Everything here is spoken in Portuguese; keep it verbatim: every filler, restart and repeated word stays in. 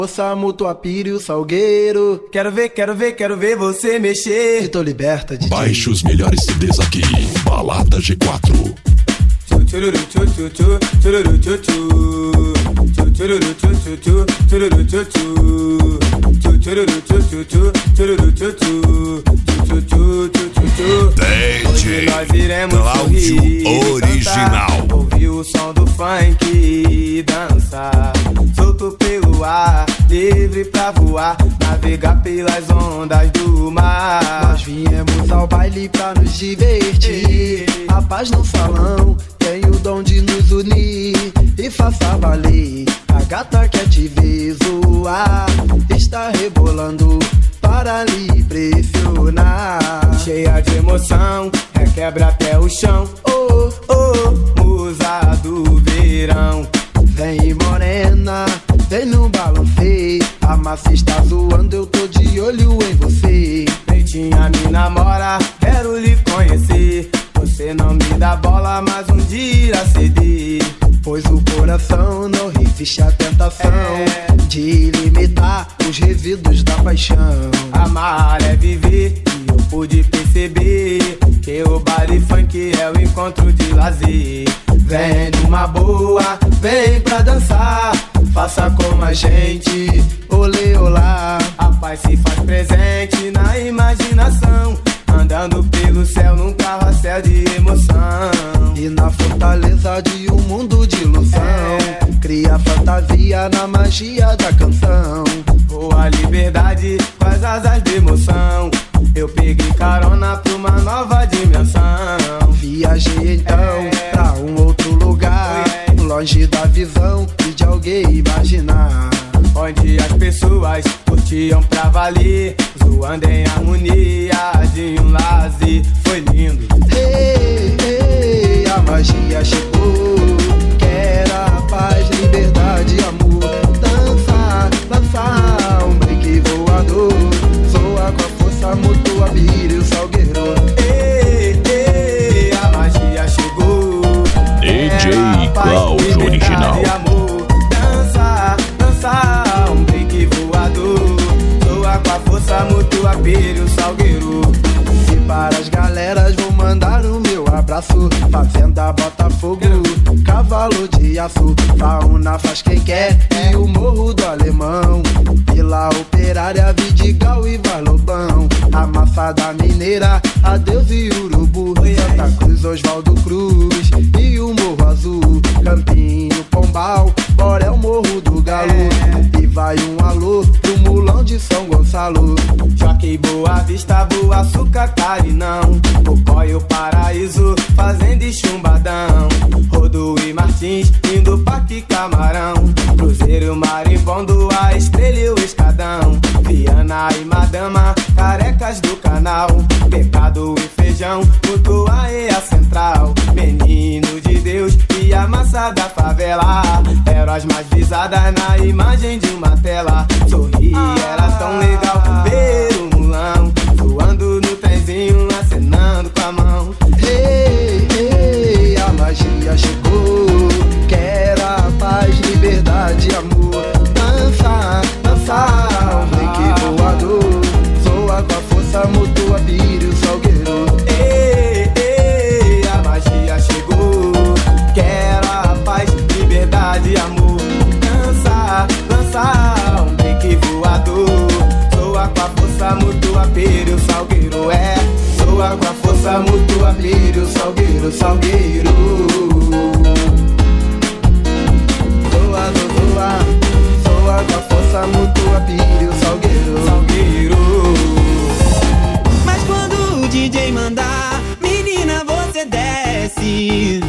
Força mútua, Pírio, Salgueiro. Quero ver, quero ver, quero ver você mexer. E tô liberta de Baixe os melhores C Ds aqui. Balada G quatro. Chururu chu chu chu, chururu chu chu. Chururu chu chu chu, chururu chu chu. Chururu chu chu chu, chururu chu chu. Chu chu chu chu chu. D J nós iremos Cláudio sorrir, Original. cantar, ouvir o som do funk e dançar. Solto pelo ar, livre pra voar, navegar pelas ondas do mar. Nós viemos ao baile pra nos divertir. A paz no salão tem o dom de nos unir. E faça valer, a gata quer te ver zoar. Está rebolando para lhe pressionar. Cheia de emoção, requebra até o chão. Oh, oh, musa do verão. Vem morena, vem no balanceio. A massa está zoando, eu tô de olho em você. Peitinha me namora, quero lhe conhecer. Você não me dá bola, mas um dia ceder. Pois o coração não resiste à tentação é. de limitar os resíduos da paixão. Amar é viver, e eu pude perceber que o baile funk é o encontro de lazer. Vem numa boa, vem pra dançar, faça como a gente, olê olá. A paz se faz presente na imaginação, andando pelo céu num carrossel de emoção. E na fortaleza de um mundo de ilusão, é. cria fantasia na magia da canção. Voa a liberdade com as asas de emoção, eu peguei carona pra uma nova dimensão. Viajei então é. pra um outro lugar, é. longe da visão e de alguém imaginar. Onde as pessoas curtiam pra valer, zoando em harmonia de um lazer. Foi lindo. Ei, ei, a magia chegou. Quero a paz, liberdade, amor. Dançar, dançar, um break voador. Soa com a força mútua, Pírio, Salgueiro. Ei, ei, a magia chegou. D J Cláudio Original. Amor. Dançar, dançar, um break voador. Soa com a força mútua, Pírio, Salgueiro. E para as galeras vou mandar o meu abraço. Fazenda Botafogo, cavalo de aço. Fauna faz quem quer e o Morro do Alemão. Vila Operária, Vidigal e Valobão. A Massa da Mineira, Adeus e Urubu. Santa Cruz, Oswaldo Cruz e o Morro Azul. Campinho, Pombal, Borel, Morro do Galo. E vai um alô pro Mulão de São Gonçalo. Jockey, Boa Vista, Boa Açúcar, Carinão. Cocóio, Paraíso, Fazenda e Chumbadão. Rodo e Martins, indo Parque Camarão. Cruzeiro, Marimbondo, a Estrela e o Escadão. Viana e Madama, Carecas do Canal. Pecado e Feijão, Mutuá e a Central. Menino de Deus e a massa da favela. Eram as mais visadas na imagem de uma tela. Sorrir era tão legal ver o mulão voando no trenzinho, acenando com a mão. Ei, ei, a magia chegou. Quero a paz, liberdade, amor. Dançar, dançar, um break voador. Soa com a força mútua, Pírio, Salgueiro. Ei, ei, a magia chegou. Quero a paz, liberdade, amor. Dançar, dançar, um break voador. Soa com a força mútua, Pírio, Salgueiro. É, soa com a força mútua, Pírio, Salgueiro, Salgueiro. Soa, soa, soa com a força mútua, Pírio, Salgueiro, Salgueiro. Mas quando o D J mandar, menina, você desce.